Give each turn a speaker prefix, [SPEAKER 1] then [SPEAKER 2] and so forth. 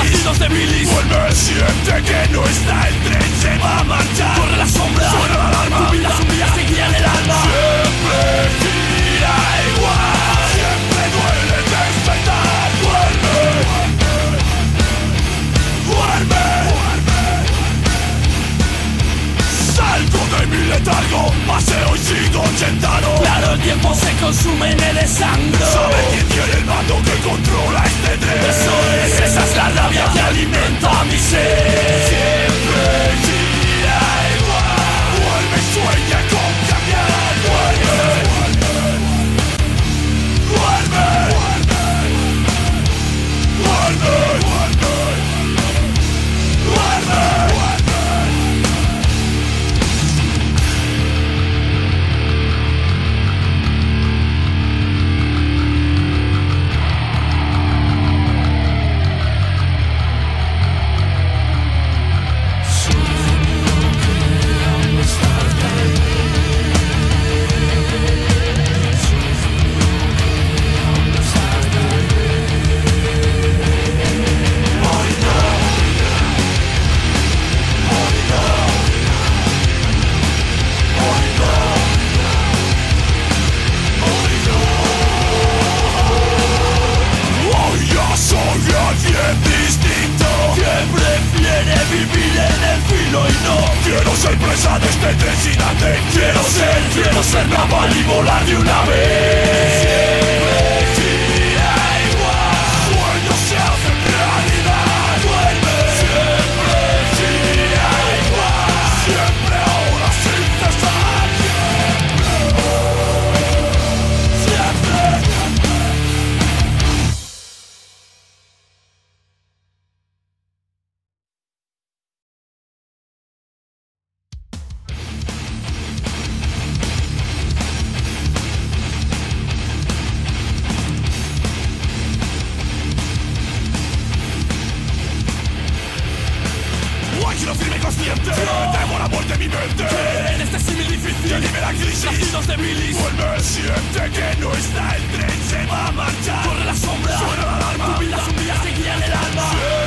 [SPEAKER 1] latidos de bilis.
[SPEAKER 2] Vuelve, siente que no está el tren, se va a marchar.
[SPEAKER 1] Corre la sombra,
[SPEAKER 2] suena la alarma.
[SPEAKER 1] tu vida es un día seguía en el alma.
[SPEAKER 2] Siempre gira igual, siempre duele despertar. Vuelve, vuelve, salgo de mi letargo, paseo y sigo sentado.
[SPEAKER 1] Claro, el tiempo se consume en el desangro.
[SPEAKER 2] ¿Sabe quién tiene el mando que controla este tren?
[SPEAKER 1] Eso es, esa es la rabia que alimenta mi ser.
[SPEAKER 2] Siempre gira igual, vuelve y sueña con cambiar. Vuelve, vuelve, vuelve, vuelve. Quiero ser presa de este tren sin andén. Quiero ser naval y volar de una vez. Siempre gira igual, sueños se hacen realidad. Vuelve, siempre gira igual, siempre ahora sin cesar. Siempre. Quiero firme y consciente, temo la muerte en mi mente.
[SPEAKER 1] En este símil difícil,
[SPEAKER 2] que anime la crisis.
[SPEAKER 1] latidos de bilis.
[SPEAKER 2] Vuelve, siente que no está el tren, se va a marchar.
[SPEAKER 1] Corre la sombra,
[SPEAKER 2] suena la alarma.
[SPEAKER 1] tu vida es un día seguía en el alma.